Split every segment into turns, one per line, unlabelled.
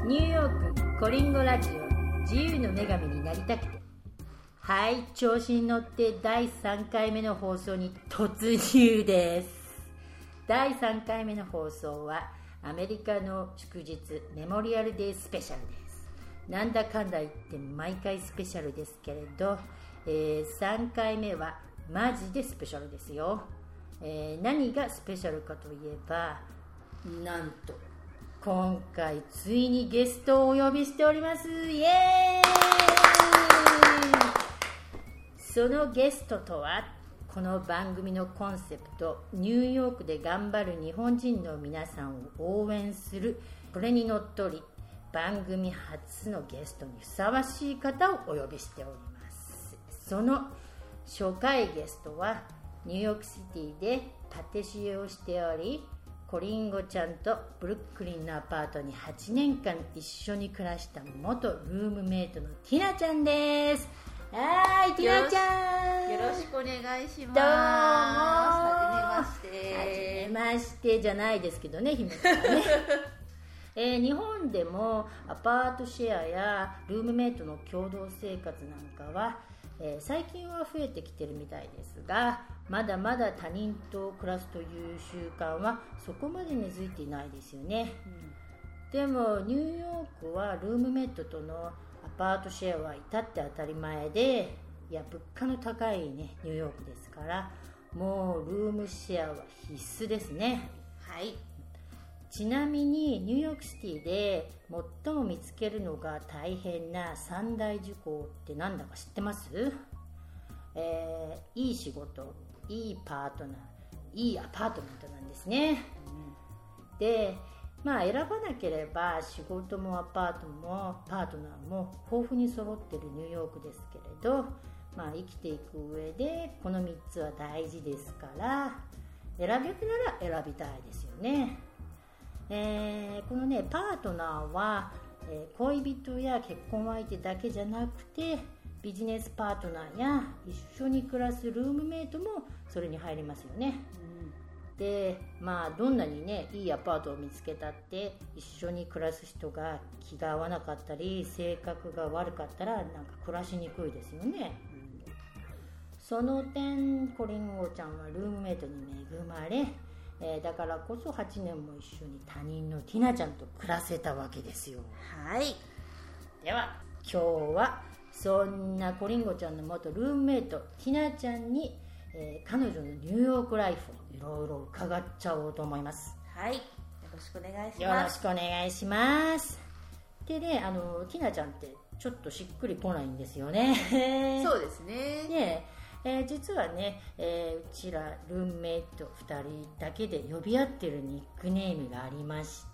ニューヨークコリンゴラジオ、自由の女神になりたくて。はい、調子に乗って第3回目の放送に突入です。第3回目の放送はアメリカの祝日メモリアルデースペシャルです。なんだかんだ言って毎回スペシャルですけれど、3回目はマジでスペシャルですよ。何がスペシャルかといえば、なんと今回ついにゲストをお呼びしております。イエーイ。そのゲストとは、この番組のコンセプト、ニューヨークで頑張る日本人の皆さんを応援する、これにのっとり番組初のゲストにふさわしい方をお呼びしております。その初回ゲストはニューヨークシティでパティシエをしており、コリンゴちゃんとブルックリンのアパートに8年間一緒に暮らした元ルームメイトのティナちゃんです。はい、ティナちゃん、
よろしくお願いします。どうも、
はじめましてじゃないですけどね、姫さんね日本でもアパートシェアやルームメイトの共同生活なんかは、最近は増えてきてるみたいですが、まだまだ他人と暮らすという習慣はそこまで根付いていないですよね、でもニューヨークはルームメイトとのアパートシェアは至って当たり前で、いや物価の高いねニューヨークですから、もうルームシェアは必須ですね。
はい。
ちなみにニューヨークシティで最も見つけるのが大変な三大事項って何だか知ってます？いい仕事、いいパートナー、いいアパートメントなんですね、で、選ばなければ仕事もアパートもパートナーも豊富に揃ってるニューヨークですけれど、生きていく上でこの3つは大事ですから、選べるなら選びたいですよね。このねパートナーは、恋人や結婚相手だけじゃなくて、ビジネスパートナーや一緒に暮らすルームメイトもそれに入りますよね、で、どんなにねいいアパートを見つけたって一緒に暮らす人が気が合わなかったり性格が悪かったらなんか暮らしにくいですよね、その点コリンゴちゃんはルームメイトに恵まれ、だからこそ8年も一緒に他人のティナちゃんと暮らせたわけですよ。
はい。
では今日はそんなコリンゴちゃんの元ルームメイトティナちゃんに、彼女のニューヨークライフをいろいろ伺っちゃおうと思います。
はい、よろしくお願いします。
よろしくお願いします。でね、ティナちゃんってちょっとしっくりこないんですよね
そうですね。
実はね、うちらルームメイト2人だけで呼び合ってるニックネームがありまして、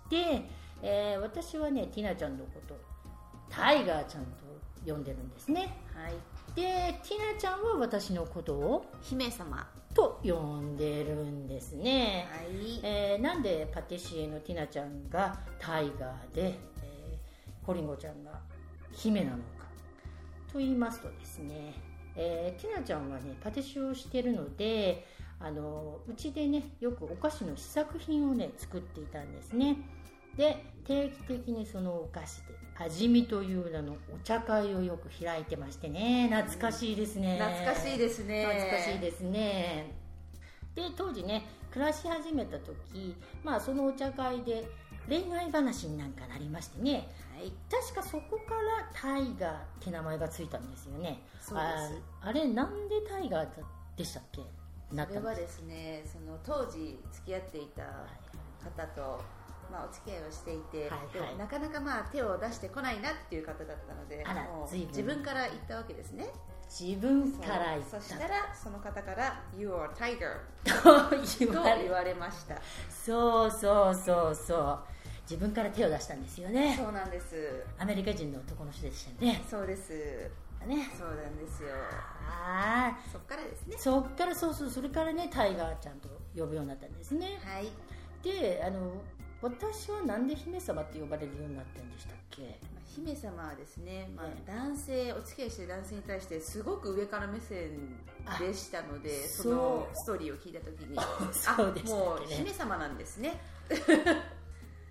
私はねティナちゃんのことタイガーちゃんと呼んでるんですね。
はい。
でティナちゃんは私のことを
姫様
と呼んでるんですね。
はい。
なんでパティシエのティナちゃんがタイガーで、コリンゴちゃんが姫なのかと言いますとですね、ティナちゃんはねパティシエをしているので、うちでねよくお菓子の試作品をね作っていたんですね。で定期的にそのお菓子で味見という名のお茶会をよく開いてましてね、懐かしいですね。
懐かしいですね。
懐かしいですね。で当時ね暮らし始めた時、そのお茶会で恋愛話になんかなりましてね、はい、確かそこからタイガーって名前がついたんですよね。
そうです。
あれなんでタイガーでしたっけ？
それはですね、その当時付き合っていた方と、お付き合いをしていて、でもなかなか手を出してこないなっていう方だったので、もう自分から言ったわけですね。
自分から言った。
そしたらその方から You are tiger と言われました。
そう自分から手を出したんですよね。
そうなんです。
アメリカ人の男の人でしたよね。
そうです
ね。
そうなんですよ。そっからですね。
そっからそれからねタイガーちゃんと呼ぶようになったんですね。
はい。
で私はなんで姫様って呼ばれるようになったんでしたっけ？
姫様はですね、男性、お付き合いしている男性に対してすごく上から目線でしたので、そのストーリーを聞いたときに
そうでしたっけね、
もう姫様なんですね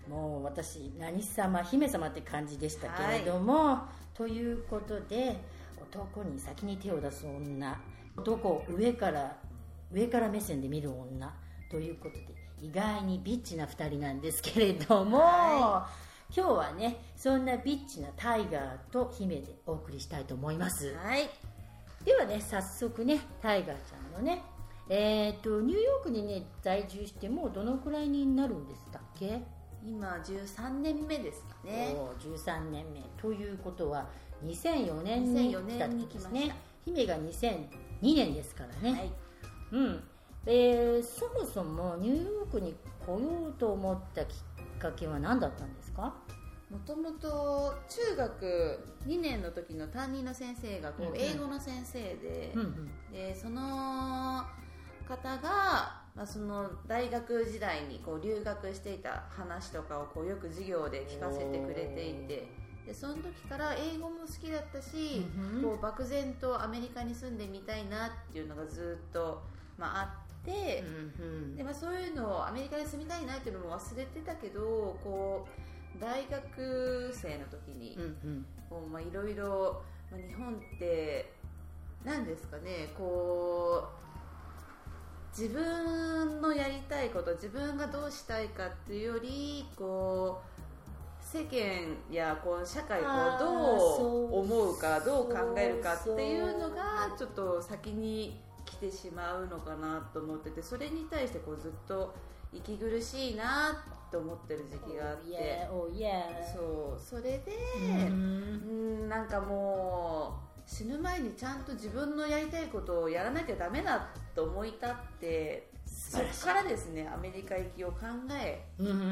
もう私何様姫様って感じでしたけれども、ということで、男に先に手を出す女、男を上から目線で見る女ということで、意外にビッチな2人なんですけれども、今日はねそんなビッチなタイガーと姫でお送りしたいと思います。ではね、早速ね、タイガーちゃんのねニューヨークにね在住してもうどのくらいになるんでしたっけ？
今13年目ですかね。
13年目ということは2004年に来た時ですね。姫が2002年ですからね。そもそもニューヨークに来ようと思ったきっかけは何だったんですか？
もともと中学2年の時の担任の先生が英語の先生で、でその方が、その大学時代に留学していた話とかをよく授業で聞かせてくれていて、でその時から英語も好きだったし、漠然とアメリカに住んでみたいなっていうのがずっと、あって、でそういうのをアメリカに住みたいなっていうのも忘れてたけど、大学生の時にいろいろ日本って何ですかね、自分のやりたいこと、自分がどうしたいかっていうより世間や社会をどう思うか、どう考えるかっていうのがちょっと先に来てしまうのかなと思ってて、それに対してずっと息苦しいなと思ってる時期があって、それで、なんかもう死ぬ前にちゃんと自分のやりたいことをやらなきゃダメだと思い立って、そこからですねアメリカ行きを考え、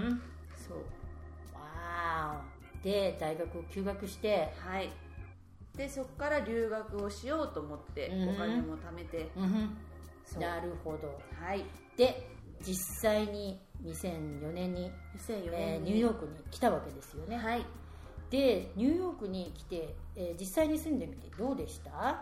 で大学を休学して、
でそこから留学をしようと思ってお金も貯めて、
なるほど。で実際に2004年にニューヨークに来たわけですよね。でニューヨークに来て、実際に住んでみてどうでした？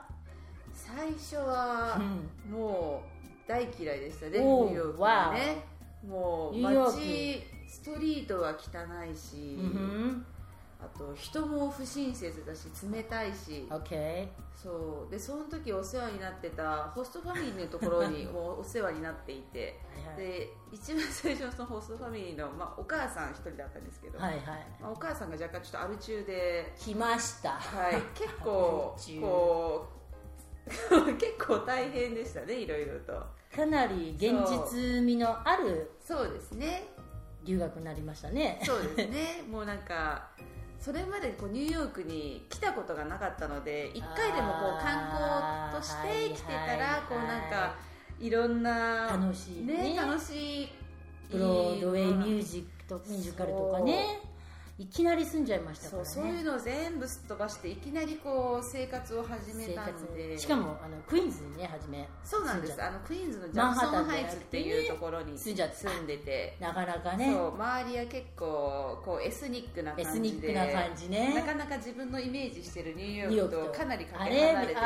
最初はもう大嫌いでしたね。ニューヨークはね、もう街ストリートは汚いし、あと人も不親切だし冷たいし、そうでその時お世話になってたホストファミリーのところにもうお世話になっていてで一番最初のそのホストファミリーの、お母さん一人だったんですけど、お母さんが若干ちょっとアル中で
来ました、
結構結構大変でしたね。いろいろと
かなり現実味のある
そうですね
留学になりましたね。
そうですねもうなんかそれまでニューヨークに来たことがなかったので、一回でも観光として来てたらなんかいろんな
楽しい
楽しい
ブロードウェイミュージカルとかね、いきなり住んじゃいましたからね。
そういうのを全部すっ飛ばしていきなり生活を始めたので、
しかもクイーンズにね初め
そうなんです。クイーンズのジャクソンハイツっていうところに住んでて、
なかなかね
周りは結構エスニックな感じでなかなか自分のイメージしてるニューヨークとかなりかけ離れてて、そう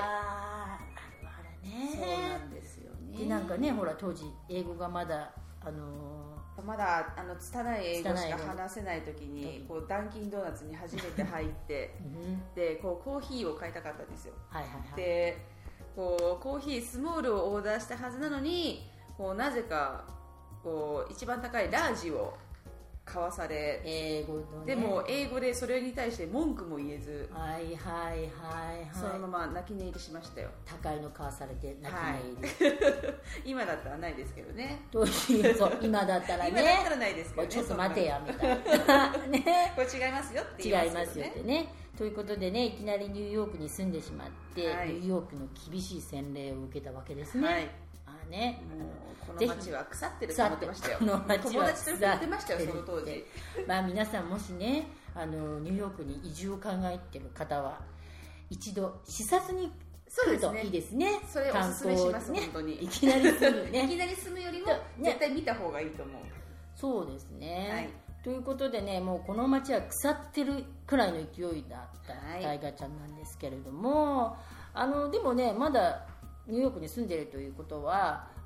なんですよね。
でなんかねほら当時英語がまだ
まだ拙い英語しか話せない時にダンキンドーナツに初めて入ってでコーヒーを買いたかったんですよ。でコーヒースモールをオーダーしたはずなのになぜか一番高いラージを買わされ、
英語のね、
でも英語でそれに対して文句も言えず、そのまま泣き寝入りしましたよ。
高いの買わされて泣き寝入
り、今だったらないですけどね。
そう今だったらね
今だったらないですけどね。
ちょっと待てやみたいなね、
これ違いますよって言いますよね。
違いますよってね。ということでね、いきなりニューヨークに住んでしまって、ニューヨークの厳しい洗礼を受けたわけですね。ね、
もうこの街は腐ってると思ってましたよ。友達と言ってましたよその当時。
皆さんもしねニューヨークに移住を考えている方は一度視察に来るといいですね。
それおすすめしますね。本当に
いきなり住むね
いきなり住むよりも絶対見た方がいいと思う。
そうですね、ということでね、もうこの街は腐ってるくらいの勢いだったタイガーちゃんなんですけれども、でもねまだニューヨークに住んでいるということは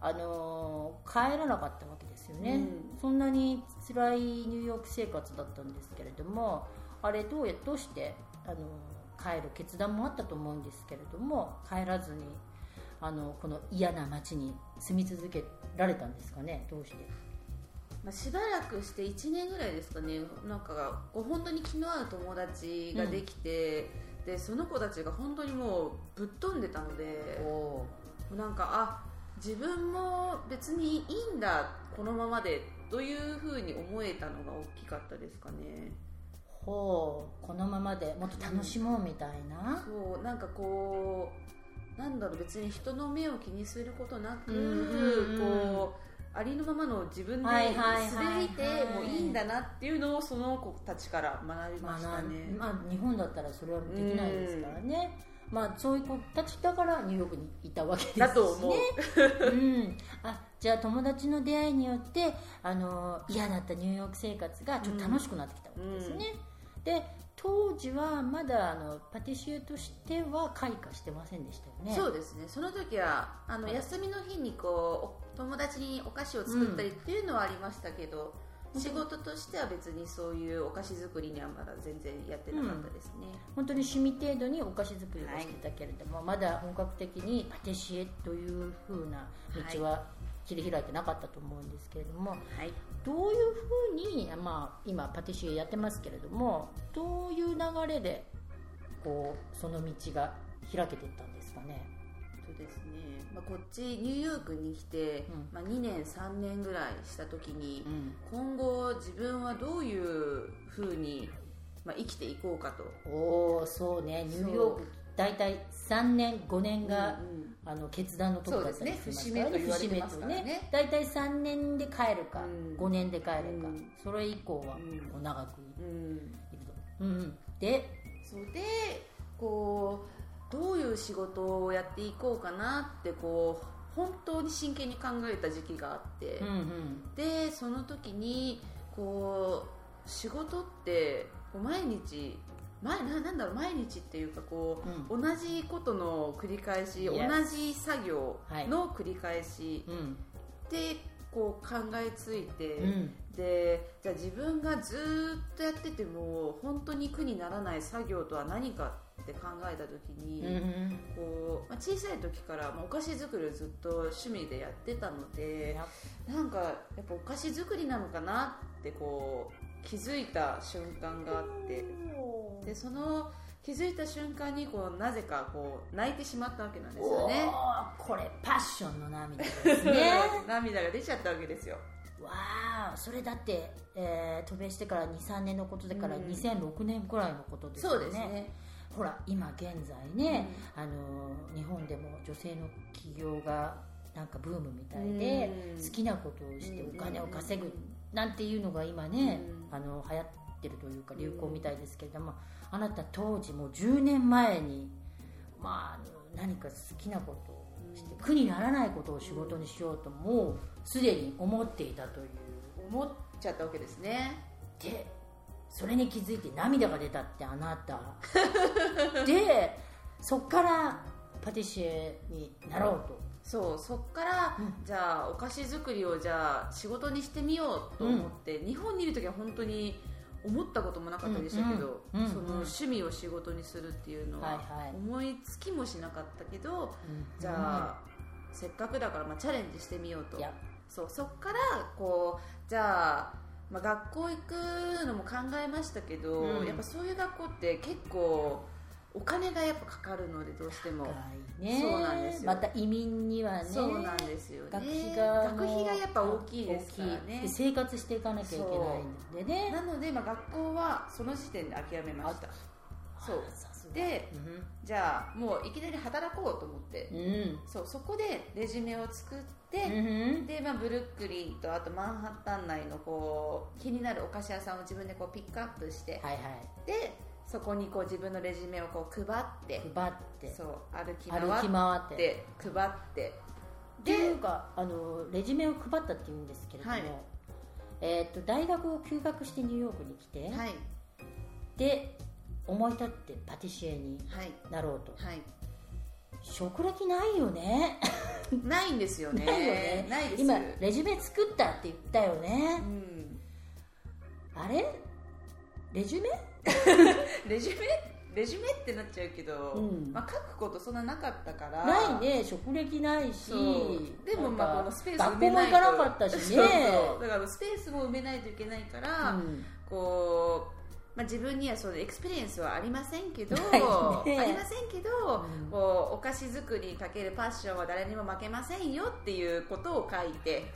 帰らなかったわけですよね、そんなに辛いニューヨーク生活だったんですけれども、あれどうして帰る決断もあったと思うんですけれども、帰らずにこの嫌な街に住み続けられたんですかね。どうして？
しばらくして1年ぐらいですかね、なんか本当に気の合う友達ができて、でその子たちが本当にもうぶっ飛んでたので、なんか自分も別にいいんだこのままでというふうに思えたのが大きかったですかね。
このままでもっと楽しもうみたいな、
そうなんかなんだろう、別に人の目を気にすることなく、ありのままの自分で滑りてもいいんだなっていうのをその子たちから学びましたね。
日本だったらそれはできないですからね。そういう子たちだからニューヨークにいたわけですしね。だと思うじゃあ友達の出会いによって嫌だったニューヨーク生活がちょっと楽しくなってきたわけですね、で当時はまだパティシエとしては開花してませんでしたよね。
そうですね、その時は休みの日に友達にお菓子を作ったりっていうのはありましたけど、仕事としては別にそういうお菓子作りにはまだ全然やってなかったですね、
本当に趣味程度にお菓子作りをしてたけれども、まだ本格的にパティシエという風な道は切り開いてなかったと思うんですけれども、どういう風に、今パティシエやってますけれども、どういう流れでその道が開けていったんですかね。
そうですね、こっちニューヨークに来て、2年3年ぐらいした時に、今後自分はどういう風に、生きていこうかと。
そうね、ニューヨークだいたい3年5年が、決断のところだったりしますからね。節目とね、だいたい3年で帰るか、5年で帰るか、それ以降は長くいると、で
どういう仕事をやっていこうかなって本当に真剣に考えた時期があって、でその時に仕事って毎日毎日っていうか同じことの繰り返し、同じ作業の繰り返しで考えついて、でじゃあ自分がずっとやってても本当に苦にならない作業とは何かって考えた時に、小さい時からお菓子作りをずっと趣味でやってたので、なんかやっぱお菓子作りなのかなって気づいた瞬間があって、でその気づいた瞬間になぜか泣いてしまったわけなんですよね。
これパッションの涙ですね
涙が出ちゃったわけですよ。
それだって、渡米してから 2,3 年のことだから、2006年くらいのことですよね。
そうですね。
ほら今現在ね、日本でも女性の起業がなんかブームみたいで、好きなことをしてお金を稼ぐなんていうのが今ね、流行ってるというか流行みたいですけれども、あなた当時もう10年前に、何か好きなことをして苦にならないことを仕事にしようともうすでに思っていたという、
思っちゃったわけですね。
でそれに気づいて涙が出たってあなたでそっからパティシエになろうと。
そっから、じゃあお菓子作りをじゃあ仕事にしてみようと思って、日本にいる時は本当に思ったこともなかったでしたけど、その趣味を仕事にするっていうのは思いつきもしなかったけど、じゃあせっかくだからチャレンジしてみようと。そっからじゃあ、学校行くのも考えましたけど、やっぱそういう学校って結構お金がやっぱかかるのでどうしても、そうなんですよ。
また移民にはね、
そうなんですよね、
学費が
やっぱ大きいですからね。
で生活していかなきゃいけないんでね。
なので、学校はその時点で諦めました。で、じゃあもういきなり働こうと思って、そこでレジュメを作って、でブルックリンとあとマンハッタン内の気になるお菓子屋さんを自分でピックアップして、でそこに自分のレジュメを配ってそう歩き回って配って
っていうかレジュメを配ったっていうんですけれども、大学を休学してニューヨークに来て、で思い立ってパティシエになろうと、 職歴ないよね。
ないんですよね。
ないよね。
ないです。
今レジュメ作ったって言ったよね、あれレジュメ
レジュメってなっちゃうけど、まあ、書くことそんななかったから
ないね。職歴ないし、
でもまあこのスペース埋
学校
めないと
も行かなかったしね。
そうだからスペースも埋めないといけないから、こうまあ、自分にはそうエクスペリエンスはありませんけど、こうお菓子作りにかけるパッションは誰にも負けませんよっていうことを書いて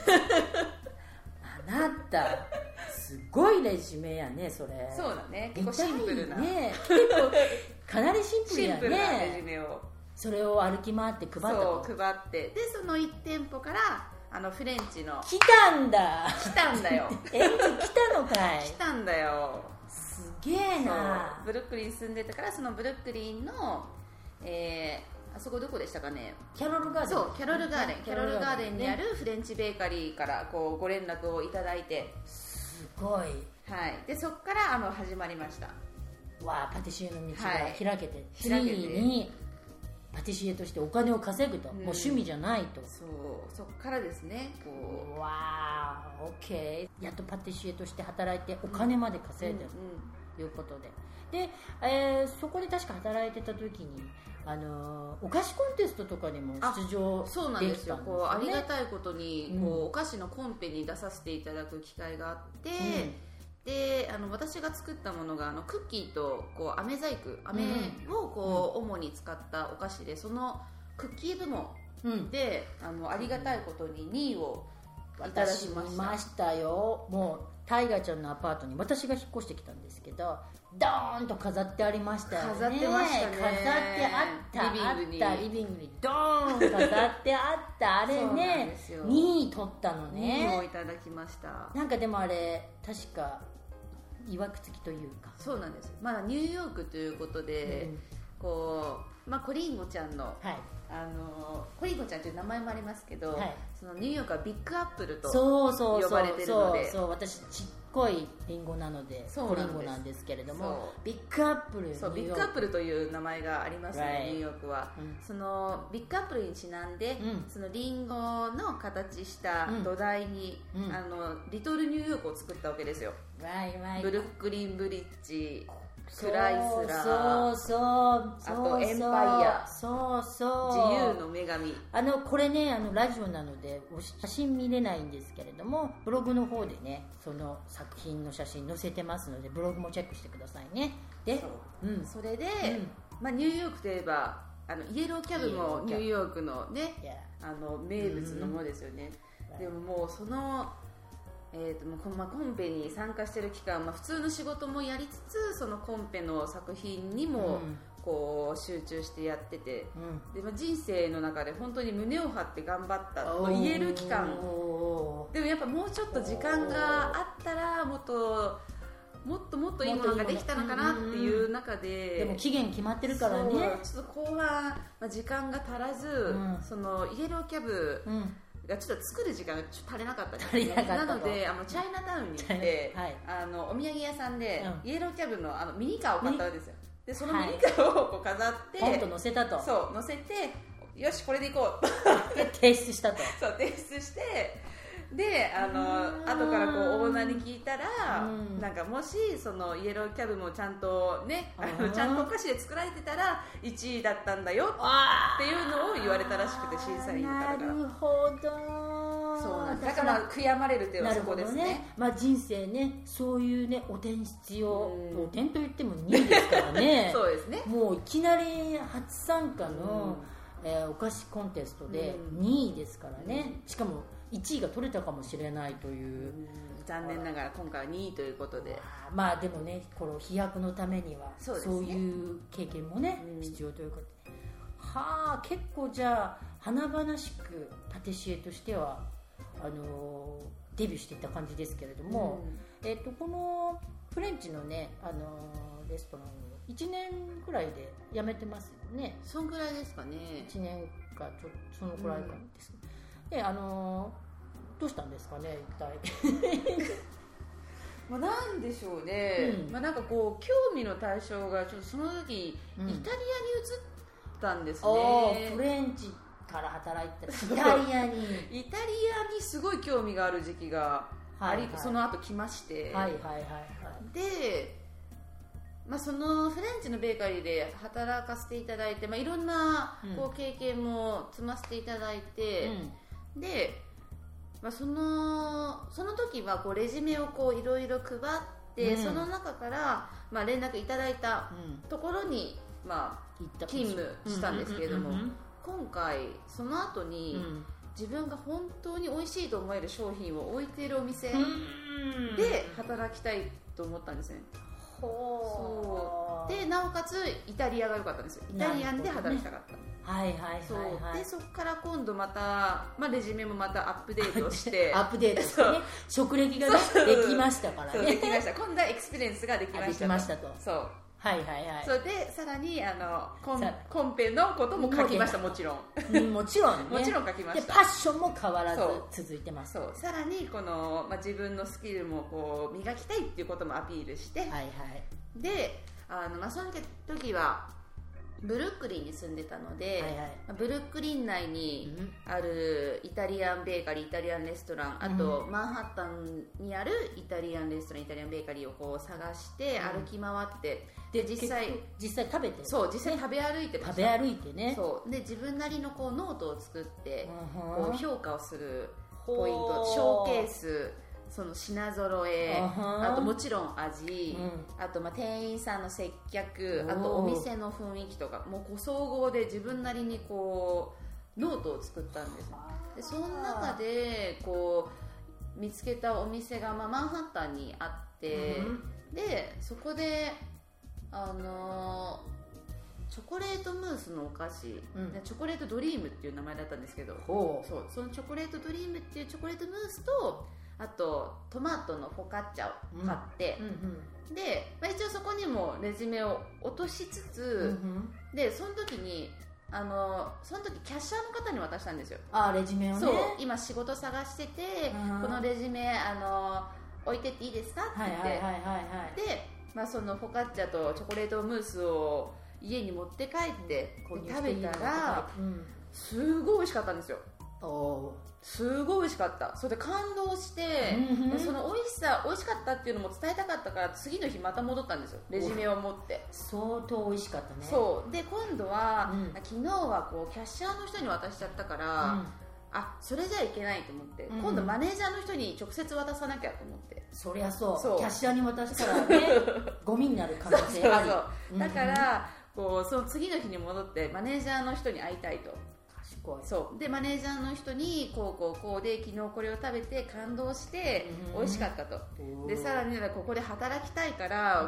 あなたすごいレジュメやね。それ
そうだね、結構シンプルな、
ね、結構かなりシンプルやね。
シンプルなレジュメを
それを歩き回って配ったと。
そう配って、でその1店舗からフレンチの
来たんだ
来たんだよ
来たのかい。
来たんだよ。
すげえな。
ブルックリンに住んでたから、そのブルックリンの、あそこどこでしたかね。
キャロルガーデン。
そうキャロルガーデンにあるフレンチベーカリーからこうご連絡をいただいて、
すごい、はい、
でそこから始まりました。
わあ、パティシエの道が開けて、ついにパティシエとしてお金を稼ぐと、もう趣味じゃないと。
そこからですね。こう
わあ、オッケー。やっとパティシエとして働いてお金まで稼いでるということで、で、そこで確か働いてた時にお菓子コンテストとかにも出場できたんですよね。
そうなんですよ。こうありがたいことに、こうお菓子のコンペに出させていただく機会があって、で私が作ったものがクッキーとこう飴細工、飴をこう主に使ったお菓子で、そのクッキー部門で、ありがたいことに2位をいただきました。
私見ましたよ。もうタイガちゃんのアパートに私が引っ越してきたんですけど、ドーンと飾ってありましたよね。
飾ってましたね。
飾ってあったリビングにドーン飾ってあったあれね、2位取ったのね。
2位をいただきました。
なんかでもあれ確かいわくつきというか、
そうなんです。まだニューヨークということで、こうコリンゴちゃんの、コリンゴちゃんという名前もありますけど、そのニューヨークはビッグアップルと呼ばれてるので、
私ちっこいリンゴなのでコリンゴなんですけれども、ビッグアップル、
ビッグアップルという名前がありますね、ニューヨークは。そのビッグアップルにちなんで、そのリンゴの形した土台に、リトルニューヨークを作ったわけですよ。ブルックリンブリッジ、クライスラー、あとエンパイア、自由の女神。
これね、ラジオなので写真見れないんですけれども、ブログの方でねその作品の写真載せてますので、ブログもチェックしてくださいね。で
それで、ニューヨークといえばイエローキャブもニューヨークのね、名物のものですよね。でももうそのコンペに参加してる期間、普通の仕事もやりつつ、そのコンペの作品にもこう集中してやってて、で人生の中で本当に胸を張って頑張ったと言える期間。でもやっぱもうちょっと時間があったらもっといいものができたのかなっていう中で、
でも期限決まってるからね。
ちょっと後半、時間が足らず、そのイエローキャブちょっと作る時間がちょっと足りなかったんですね。なのでチャイナタウンに行って、お土産屋さんでイエローキャブのミニカーを買ったんですよ。でそのミニカーをこう飾って
ポンと乗せたと。
そう乗せて、よしこれでいこう
で提出したと。
そう提出して、で後からこうオーナーに聞いたら、なんかもしそのイエローキャブもちゃんとねちゃんとお菓子で作られてたら1位だったんだよっていうのを言われたらしくて、審査員の方から。
なるほど。
そうなんだから悔やまれるっていうのはそこですね。
人生ね、そういうねお点必要。お点といっても2位ですからね。
そうですね。
もういきなり初参加のお菓子コンテストで2位ですからね。しかも1位が取れたかもしれないという、
残念ながら今回は2位ということで、
でもね、この飛躍のためにはそういう経験もね、必要ということで、結構じゃあ華々しくパティシエとしてはデビューしていった感じですけれども、このフレンチのねレストランを1年くらいで辞めてますよね。
そんぐらいですかね。
1年かちょっとそのくらいかです、でどうしたんですかね一体。
なんでしょうね、なんかこう興味の対象がちょっとその時、イタリアに移ったんですね。
フレンチから働いてイタリアに
すごい興味がある時期があり、その後来まして、で、そのフレンチのベーカリーで働かせていただいて、いろんなこう経験も積ませていただいて、で、その時はこうレジュメをいろいろ配って、その中から、連絡いただいたところに、勤務したんですけれども、今回その後に、自分が本当に美味しいと思える商品を置いているお店で働きたいと思ったんですね。そうで、なおかつイタリアが良かったんですよ。イタリアンで働きたかった。で、そこから今度また、レジュメもまたアップデートして
アップデートしてね、職歴が、できましたからね。
できました。今度はエクスペリエンスができましたと。そうそれでさらにコンペのことも書きました。もちろん
もちろん
書きました。
でパッションも変わらず続いてます。
さらにこの、自分のスキルもこう磨きたいっていうこともアピールして、でその時はブルックリンに住んでたので、ブルックリン内にあるイタリアンベーカリー、イタリアンレストラン、あとマンハッタンにあるイタリアンレストラン、イタリアンベーカリーをこう探して歩き回って、で実際
食べて、
実際食べ歩いてました。
食べ歩いてね。
で自分なりのこうノートを作って、こう評価をするポイント、ショーケース、その品揃え、あともちろん味、あと店員さんの接客、あとお店の雰囲気とか、もう総合で自分なりにこうノートを作ったんです。でその中でこう見つけたお店がマンハッタンにあって、でそこでチョコレートムースのお菓子、チョコレートドリームっていう名前だったんですけど、そのチョコレートドリームっていうチョコレートムースと、あとトマトのフォカッチャを買って、で、一応そこにもレジュメを落としつつ、でその時にその時キャッシャーの方に渡したんですよ。
レジュメをね。
今仕事探してて、このレジュメ置いてっていいですかって言って、で、そのフォカッチャとチョコレートムースを家に持って帰って食べたら、すごい美味しかったんですよ。すごい美味しかった。それで感動して、その美味しかったっていうのも伝えたかったから、次の日また戻ったんですよ、レジュメを持って。
相当美味しかったね。
で今度は、昨日はこうキャッシャーの人に渡しちゃったから、それじゃいけないと思って、今度マネージャーの人に直接渡さなきゃと思って。
そりゃそう、キャッシャーに渡したらねゴミになる可能性あり。
だからこうその次の日に戻ってマネージャーの人に会いたいと。でマネージャーの人にこうで昨日これを食べて感動して美味しかったと。でさらにここで働きたいから、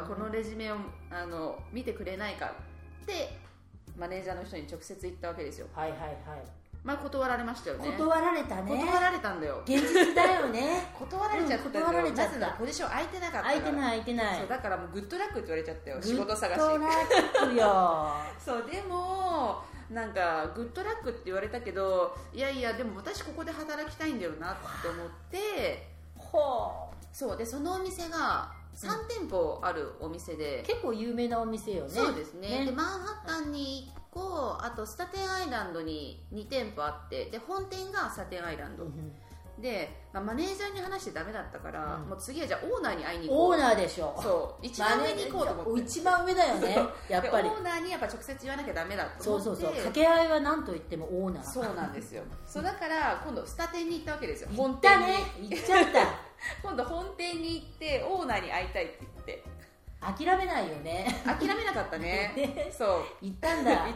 このレジュメを見てくれないかってマネージャーの人に直接言ったわけですよ。断られましたよね。
断られたね。
断られたんだよ。
現実だよね。
断られちゃったんだよ。なぜならポジション空いてなかったから。
空いてない。
そうだからもうグッドラックって言われちゃったよ。仕事探し。
グッドラックよ。
そうでもなんかグッドラックって言われたけど、いやいやでも私ここで働きたいんだよなって思って、そうでそのお店が3店舗あるお店で、
結構有名なお店よね。
そうですね。でマンハッタンに1個、あとスタテンアイランドに2店舗あって、で本店がスタテンアイランド、で、マネージャーに話してダメだったから、もう次はじゃあオーナーに会いに行こう。
オーナーでしょ。
そう一番上に行こうと思って。
一番上だよねやっぱり。
オーナーにやっぱ直接言わなきゃダメだと思って。
掛け合いは何と言ってもオーナー。
そうなんですよ。そうだから今度スタ店に行ったわけですよ。
本店に行っちゃった
今度本店に行ってオーナーに会いたいって言って。
諦めないよね。
諦めなかったね。そう
行ったんだ。
行った。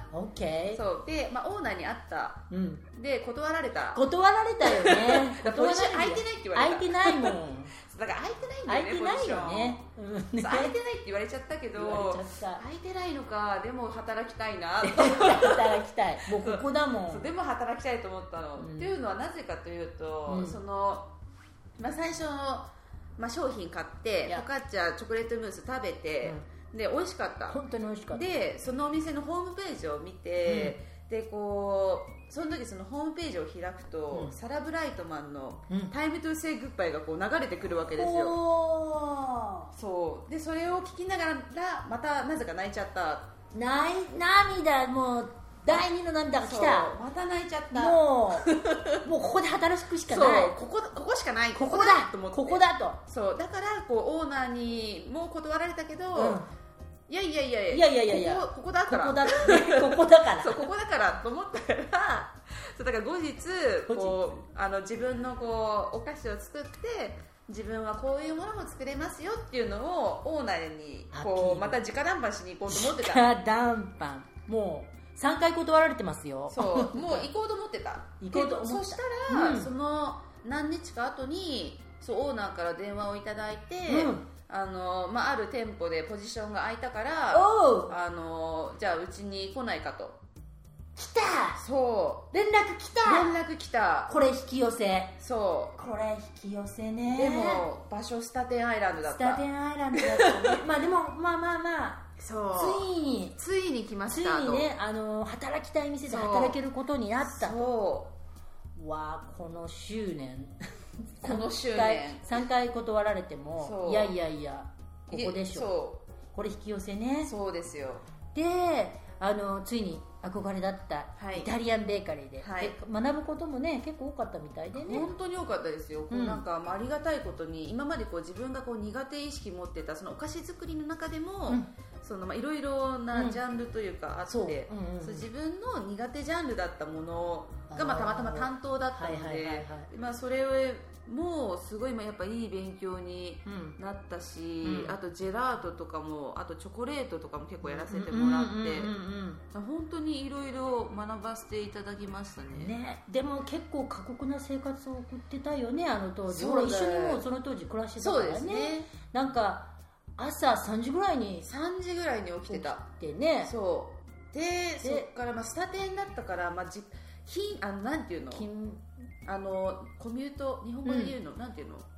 オッケー。
そうで、オーナーに会った。で断られた。
断られたよね。
ポジション空いてないって言われた。
空いてないもん。
だから空いてないんだよね。
空いてないよね。
空いてないって言われちゃったけど、空いてないのか。でも働きたいな。
働きたい。もうここだもん。
でも働きたいと思ったの。っていうのはなぜかというと、その最初商品買ってフォカッチャチョコレートムース食べて、で美味しかった。
本当に美味しかった。
でそのお店のホームページを見て、でこうその時そのホームページを開くと、サラ・ブライトマンの「タイム・トゥ・セイ・グッバイ」がこう流れてくるわけですよ。そうでそれを聞きながらまたなぜか泣いちゃった。
涙、もう第二の涙が来た。
また泣いちゃった。
もうここで働くしかない。
ここしかない。
ここだと思って。ここだと。
そうだからオーナーにもう断られたけど、いやここだから。
ここだから。
そうここだからと思ったから。そうだから後日自分のお菓子を作って。自分はこういうものも作れますよっていうのをオーナーにまた直談判しに行こうと思ってた。
直談判もう3回断られてますよ。
そうもう行こうと思ってた。そしたら、その何日か後にオーナーから電話をいただいて、ある店舗でポジションが空いたからじゃあうちに来ないかと。
来た。
そう
連絡来た。これ引き寄せ。
そう
これ引き寄せね。
でも場所スタテンアイランドだった。
スタテンアイランドだったね。まあでもまあ
そうついに来ました。
ついにね働きたい店で働けることになった。そうわあこの執念3回断られてもいやここでしょ。これ引き寄せね。
そうですよ。
でついに憧れだったイタリアンベーカリーで、学ぶこともね結構多かったみたいでね。
本当に多かったですよ。なんかありがたいことに今まで自分が苦手意識持ってたそのお菓子作りの中でも、いろいろなジャンルというかあって、自分の苦手ジャンルだったものがたまたま担当だったので、それをもうすごいやっぱいい勉強になったし、あとジェラートとかもあとチョコレートとかも結構やらせてもらって、本当にいろいろ学ばせていただきました ね。
でも結構過酷な生活を送ってたよね当時。一緒にもうその当時暮らしてたから ね。なんか朝3時ぐらいに
起きてた
でね。
そうでそっからスタテンだったからなんていうのコミュート日本語で言うの、なんていうの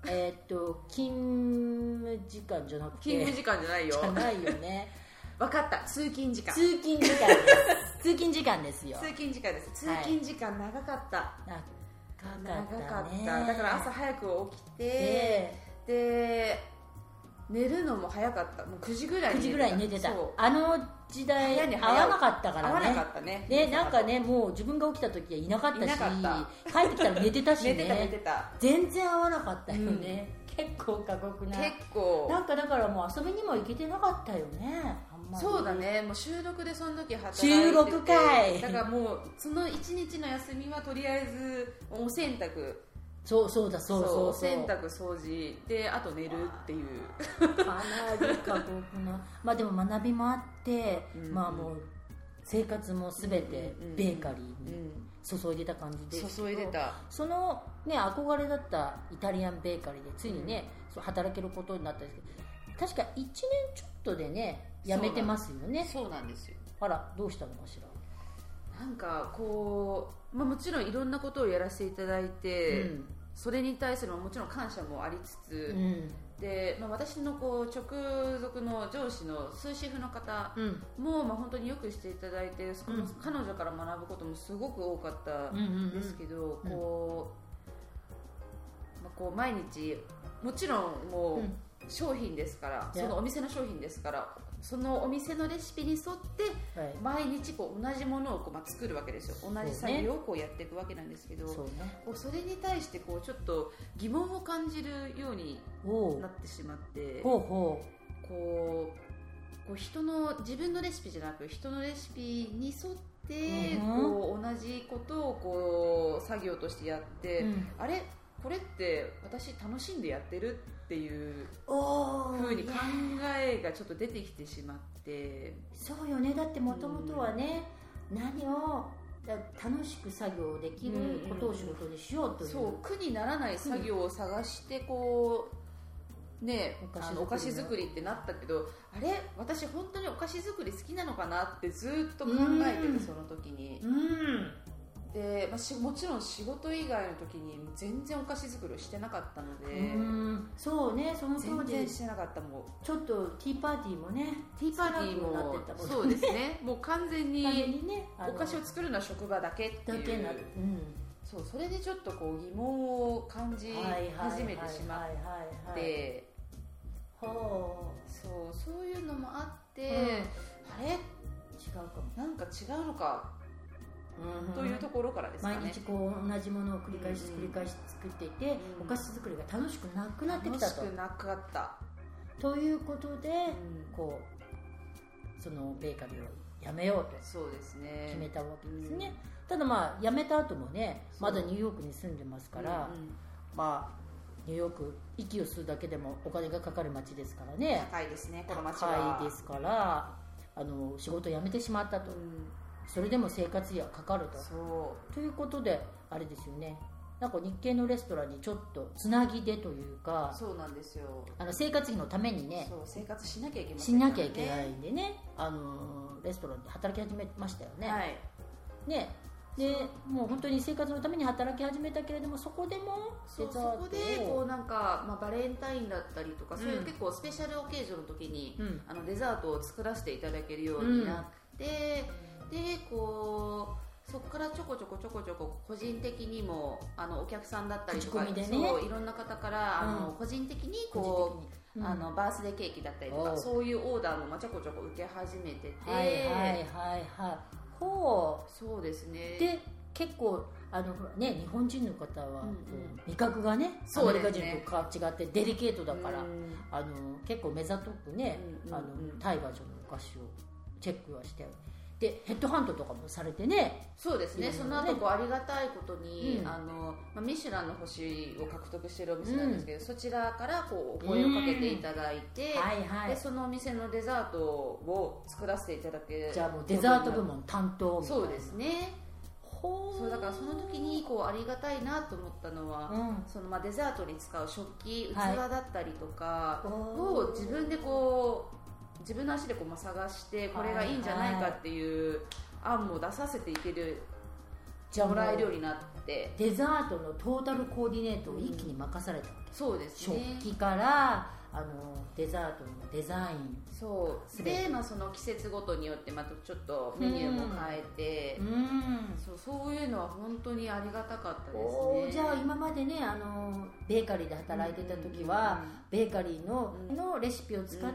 勤務時間じゃなくて
勤務時間じゃないよ。
じゃないよね。
分かった。通勤時間
です。通勤時間ですよ。
通勤時間です。通勤時間長かった。長かった。だから朝早く起きて、で寝るのも早かった。もう9時ぐらい
に寝てた。時代合わなかったからね。
合わなかったね。
なんかねもう自分が起きた時はいなかったし、帰ってきたら寝てたしね。
寝てた。
全然合わなかったよね。結構過酷な。なんかだからもう遊びにも行けてなかったよね。
そうだね。もう収録でその時働いてて。
収録会。
だからもうその1日の休みはとりあえずお洗濯。
そう
洗濯掃除であと寝るっていう
かなり過酷なでも学びもあって、もう生活も全てベーカリーに注いでた感じで、
注いでた。
そのね憧れだったイタリアンベーカリーでついにね、働けることになったんですけど、確か1年ちょっとでね辞めてますよね。
そうなんですよ。
あらどうしたのかしら。
なんかもちろんいろんなことをやらせていただいて、それに対するもちろん感謝もありつつ、で私の直属の上司のスーシェフの方も、本当によくしていただいて、彼女から学ぶこともすごく多かったんですけど、毎日もちろんもう商品ですから、そのお店の商品ですから、そのお店のレシピに沿って毎日同じものを作るわけですよ。同じ作業をやっていくわけなんですけど、それに対してちょっと疑問を感じるようになってしまって、人の自分のレシピじゃなく人のレシピに沿って同じことを作業としてやって、あれこれって私楽しんでやってるっていう風に考えがちょっと出てきてしまって。
そうよね。だってもともとはね、何を楽しく作業できることを仕事にしようという、
そう苦にならない作業を探してお菓子作りってなったけど、あれ私本当にお菓子作り好きなのかなってずっと考えてて、その時に。でもちろん仕事以外の時に全然お菓子作りをしてなかったので、
そうね、その当時
全然してなかった。もう
ちょっとティーパーティーもね、
もそうですね、もう完全にお菓子を作るのは職場だけっていう、それでちょっと疑問を感じ始めてしまって、そういうのもあって、あれ
かも、
なんか違うのか、というところからですかね。
毎日こう同じものを繰り返し作っていて、お菓子作りが楽しくなくなってきたと。
楽しくなかった
ということで、こうそのベーカリーをやめようと決めたわけですね。ただまあやめた後もね、まだニューヨークに住んでますから、まあニューヨーク息を吸うだけでもお金がかかる街ですからね。
高いですね、この街は。
高いですから、仕事を辞めてしまったと、それでも生活費はかかるということで、あれですよね、なんか日系のレストランにちょっとつなぎでというか、
そうなんですよ、
生活費のためにね、
生活しなきゃいけませ
んからね、しなきゃいけないんでね、レストランで働き始めましたよね。ねでもう本当に生活のために働き始めたけれども、そこでも
そこでこうなんか、バレンタインだったりとか、そういう結構スペシャルオケージョンの時に、デザートを作らせていただけるようになって、でこうそこからちょこちょこ個人的にもお客さんだったりとか、
ね、
そういろんな方から個人的にこうバースデーケーキだったりとか、そういうオーダーもちょこちょこ受け始めてて、そうですね。
で結構日本人の方は、味覚がね、アメリカ人とか違ってデリケートだから、結構目ざとくね、タイガージョのお菓子をチェックはしてでヘッドハントとかもされてね。
そうですね。その後こうありがたいことに、ミシュランの星を獲得しているお店なんですけど、そちらからこうお声をかけていただいて、でそのお店のデザートを作らせていただけ、
じゃあもうデザート部門担当みたいな。
そうですね。そうだからその時にこうありがたいなと思ったのは、そのデザートに使う食器、器だったりとかを自分でこう自分の足でこう探して、これがいいんじゃないかっていう案も出させていけるもらえるようになって、
デザートのトータルコーディネートを一気に任されたわけ。
そうですね。
食器からデザートのデザイン、
そうで、その季節ごとによってまたちょっとメニューも変えて、そういうのは本当にありがたかったですね。
じゃあ今までね、ベーカリーで働いてた時は、ベーカリーのレシピを使って、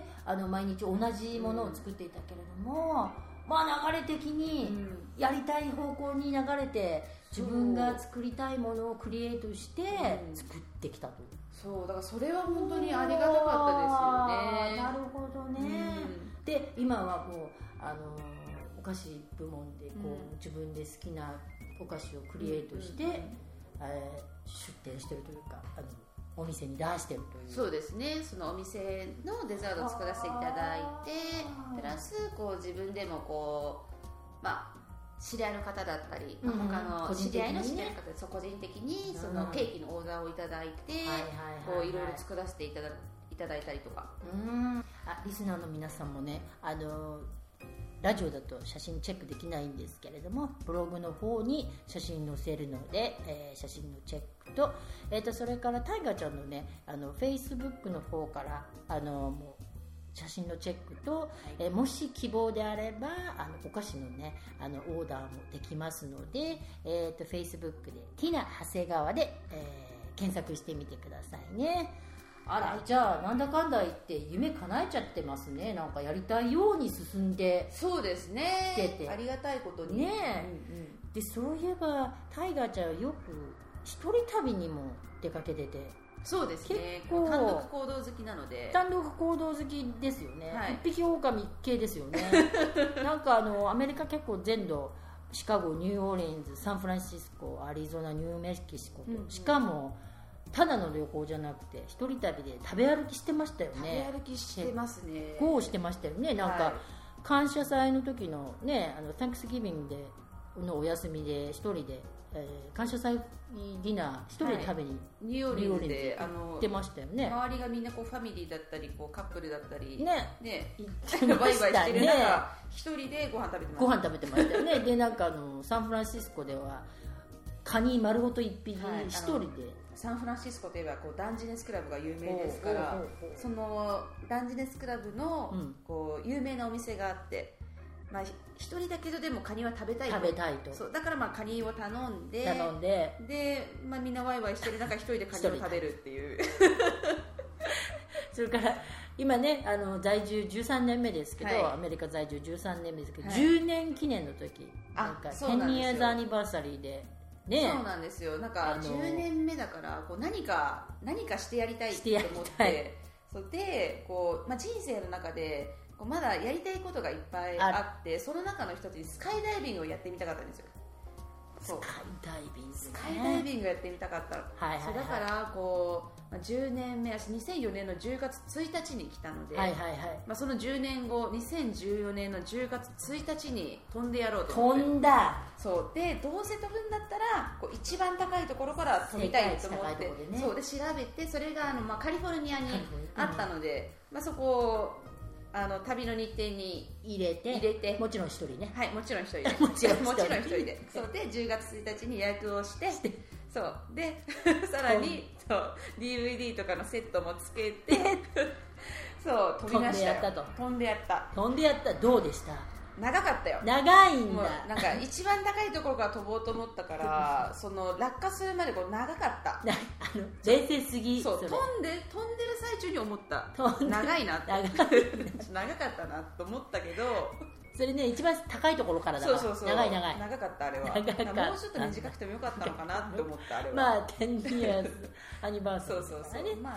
毎日同じものを作っていたけれども、流れ的にやりたい方向に流れて、自分が作りたいものをクリエイトして作ってきたという。
そうだからそれは本当にありがたかったですよね。
なるほどね。で今はもうお菓子部門でこう、自分で好きなお菓子をクリエイトして、出店してるというか、お店に出してるという。
そうですね。そのお店のデザートを作らせていただいて、プラスこう自分でもこう知り合いの方だったり、他の知り合いの知り合いの方で、個人的にそのケーキのオーダーをいただいて、こういろいろ作らせていただいたりとか。
リスナーの皆さんもね、ラジオだと写真チェックできないんですけれども、ブログの方に写真載せるので、写真のチェックと、それからタイガーちゃんのね、Facebook の方からもう写真のチェックと、もし希望であればお菓子のねオーダーもできますので、Facebook でティナ長谷川で、検索してみてくださいね。じゃあなんだかんだ言って夢叶えちゃってますね。なんかやりたいように進んで、
そうですね、来ててありがたいことに
ね。でそういえばタイガーちゃんはよく一人旅にも出かけてて。
そうですね。単独行動好きなので。
単独行動好きですよね。一匹狼系ですよね。なんかアメリカ結構全土、シカゴ、ニューオーリンズ、サンフランシスコ、アリゾナ、ニューメキシコと、しかもただの旅行じゃなくて一人旅で食べ歩きしてましたよね。
食べ歩きしてますね。
してましたよね。なんか、感謝祭の時のね、Thanksgiving でのお休みで一人で、感謝祭ディナー一人で食べに、
ニューオーリンズで
行ってましたよね。
周りがみんなこうファミリーだったりこうカップルだったり
ね
ワイワイしてる中、一人でご飯食べてましたよ
ね。でなんかサンフランシスコではカニ丸ごと一匹一人で、
サンフランシスコといえばこうダンジネスクラブが有名ですから、そのダンジネスクラブのこう有名なお店があって、一人だけどでもカニは食べたいと。そうだからカニを頼んでで、みんなワイワイしてる中一人でカニを食べるっていう
それから今ね在住13年目ですけど、アメリカ在住13年目ですけど、10年記念の時なんか10 years アニバーサリーでね、
そうなんですよ。なんか10年目だからこう何かしてやりたいと思ってそうでこう、人生の中でこうまだやりたいことがいっぱいあって、その中の一つにスカイダイビングをやってみたかったんですよ。
スカイダイビング、
スカイダイビングやってみたかった、そうだからこう、10年目2004年の10月1日に来たので、その10年後2014年の10月1日に飛んでやろうと思って。
飛んだ。
そうでどうせ飛ぶんだったらこう一番高いところから飛びたいと思って、そうで調べて、それがカリフォルニアにあったので、そこを旅の日程に入れて、
もちろん一人ね。
はい、もちろん一人でもちろん一人でそうで10月1日に予約をしてそうでさらにそう DVD とかのセットもつけてそう飛びましたよ。飛んでやった
どうでした？
長かったよ。
長いんだ。
なんか一番高いところから飛ぼうと思ったからその落下するまでこう長かった
冷静すぎ。
そう飛んでる最中に思った長いなって長かったなと思ったけど、
それね一番高いところからだから。そう長か
ったあれは。もうちょっと短くてもよかったのかなって思ったあれは。
10 years アニバーサリー
そう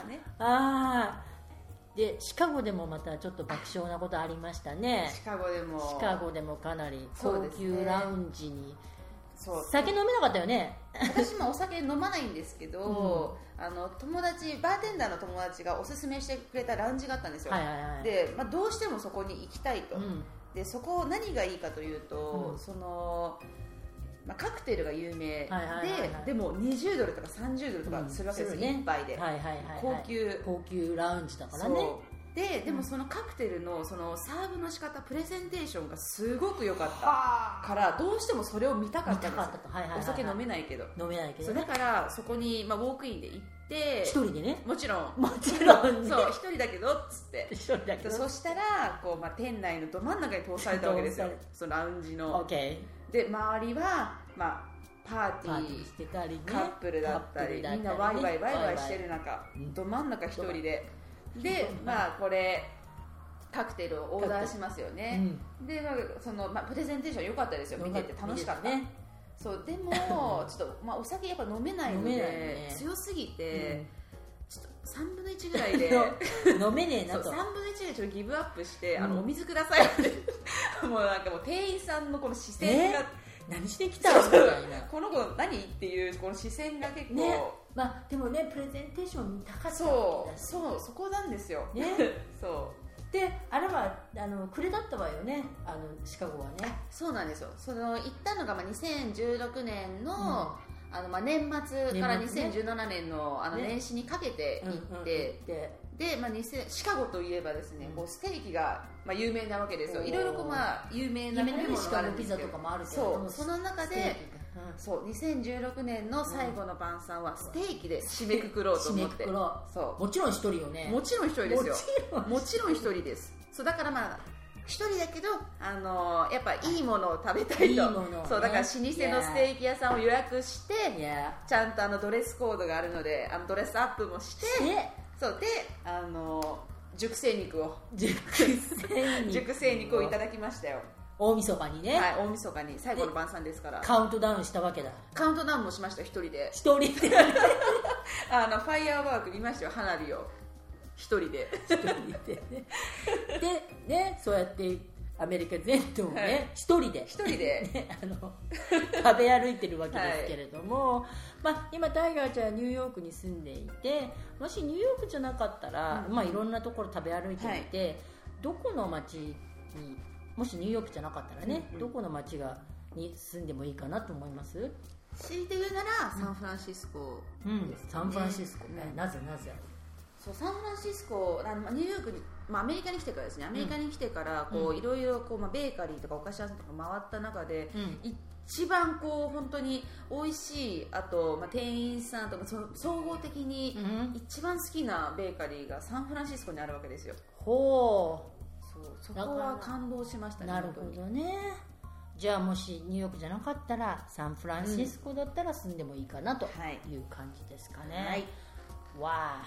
でシカゴでもまたちょっと爆笑なことありましたね。
シカゴでもかなり
高級ラウンジに、酒飲めなかったよね。
私もお酒飲まないんですけど、友達バーテンダーの友達がおすすめしてくれたラウンジがあったんですよ。で、どうしてもそこに行きたいと、でそこ何がいいかというと、そのカクテルが有名で、でも20ドルとか30ドルとかするわけですよ、1杯で。高
級ラウンジだからね。
でもそのカクテルのそのサーブの仕方、プレゼンテーションがすごく良かったからどうしてもそう見たかったんですよ。お酒飲めないけどだからそこにウォークインで行って
一人でね、
もちろんそう一人だけどっつってそしたらこう、店内のど真ん中に通されたわけですよ、そのラウンジの。で周りはパーティー
してたり、
カップルだったりみんなワイワイしてる中、ど真ん中一人でこれカクテルをオーダーしますよね。でそのプレゼンテーション良かったですよ。見てて楽しかった。そうでもちょっとお酒やっぱ飲めないので強すぎてちょっと3分の1ぐらいで
飲めねえなと。
3分の1でちょっとギブアップしてお水くださいってもうなんかもう店員さんのこの視線が
何してきたみたいな、
この子何っていうこの視線が結構
でもねプレゼンテーション見たかった。
そこなんですよね。
そうであれは暮れだったわよね、シカゴはね。
そうなんですよ。その行ったのが2016年の、年末から2017年の年始にかけて行って、で、シカゴといえばですね、こうステーキが有名なわけですよ。いろいろ有名な食べ物があるんですけど、その中で2016年の最後の晩餐はステーキで締めくくろうと思って。
もちろん一人よね。
もちろん一人ですよ。もちろん一人です。そうだから一人だけどやっぱいいものを食べたいと。そうだから老舗のステーキ屋さんを予約してちゃんとドレスコードがあるのでドレスアップもしてそうで熟成肉をいただきましたよ。
大晦日にね。
大晦日に最後の晩餐ですから。
カウントダウンしたわけだ。
カウントダウンもしました。一人で
ファ
イヤーワーク見ましたよ。花火を一人で
でね、そうやってアメリカ全土をね一人で食べ歩いてるわけですけれども、今タイガーちゃんはニューヨークに住んでいて、もしニューヨークじゃなかったら、いろんなところ食べ歩いてみて、どこの街にもしニューヨークじゃなかったらね、どこの街に住んでもいいかなと思います？
強いて言うならサンフランシスコですね。
サンフランシスコね。なぜ
そうサンフランシスコニューヨークに、アメリカに来てからですね。アメリカに来てからいろいろベーカリーとかお菓子屋さんとか回った中で、一番本当に美味しい、あと、店員さんとか総合的に一番好きなベーカリーがサンフランシスコにあるわけですよ。そこは感動しましたね。
なるほどね。じゃあもしニューヨークじゃなかったらサンフランシスコだったら住んでもいいかなという感じですかね。わあ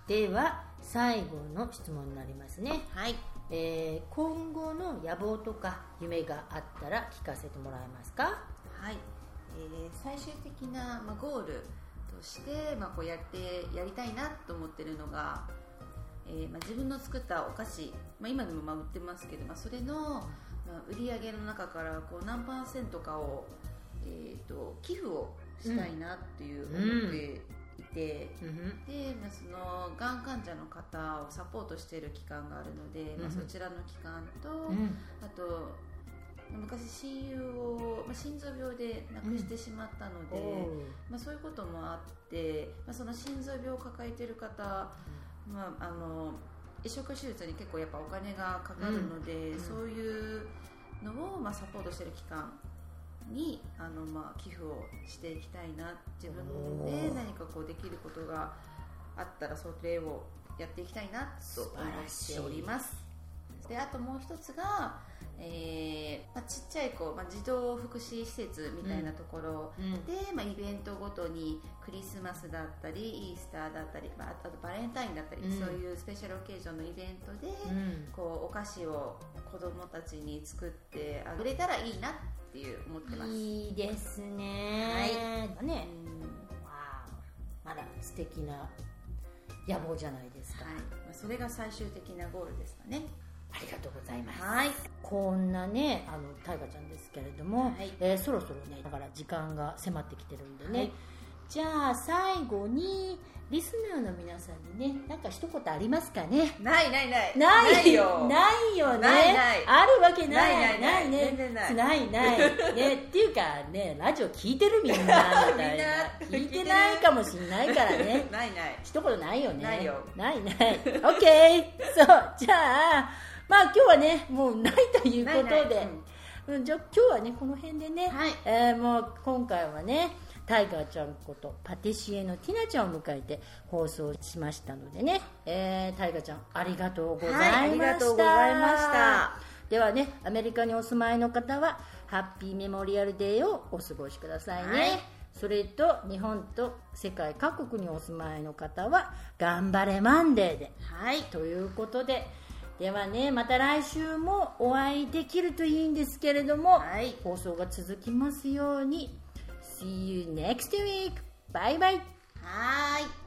では最後の質問になりますね。
はい。
今後の野望とか夢があったら聞かせてもらえますか？
はい。最終的な、ゴールとして、こうやりたいなと思ってるのが、自分の作ったお菓子、今でも売ってますけど、それの、売り上げの中からこう何%かを、寄付をしたいなっていう思っていて、で、そのがん患者の方をサポートしている機関があるので、そちらの機関と、あと昔親友を、心臓病で亡くしてしまったので、そういうこともあって、その心臓病を抱えている方、移植手術に結構やっぱお金がかかるので、そういうのをサポートしている機関に寄付をしていきたいな、自分で何かこうできることがあったらそれをやっていきたいなと思っております。で、あともう一つが、ちっちゃい子、児童福祉施設みたいなところで、イベントごとにクリスマスだったりイースターだったり、あとバレンタインだったり、そういうスペシャルオケーションのイベントで、こうお菓子を子どもたちに作ってあげれたらいいなって思ってます。
いいですね。はい。ね、まだ素敵な野望じゃないですか。
はい。それが最終的なゴールですかね。
ありがとうございます。
はい。
こんなね、タイガちゃんですけれども、そろそろね、だから時間が迫ってきてるんでね、じゃあ最後にリスナーの皆さんにね、なんか一言ありますかね？
ないよ。
ないよね。あるわけないね。全然ないね。っていうかね、ラジオ聞いてるみんなみたいな。聞いてないかもしれないからね。
ない。
一言ないよね。
ないよ。
ない。オッケー。そう、じゃあ今日はね、もうないということで、じゃあ今日はねこの辺でね、もう今回はね、タイガーちゃんことパティシエのティナちゃんを迎えて放送しましたのでね、タイガーちゃんありがとうございました。
ありがとうございました。
ではね、アメリカにお住まいの方はハッピーメモリアルデーをお過ごしくださいね。それと日本と世界各国にお住まいの方は頑張れマンデーで、ということで、ではね、また来週もお会いできるといいんですけれども、放送が続きますように。See you next week. Bye bye.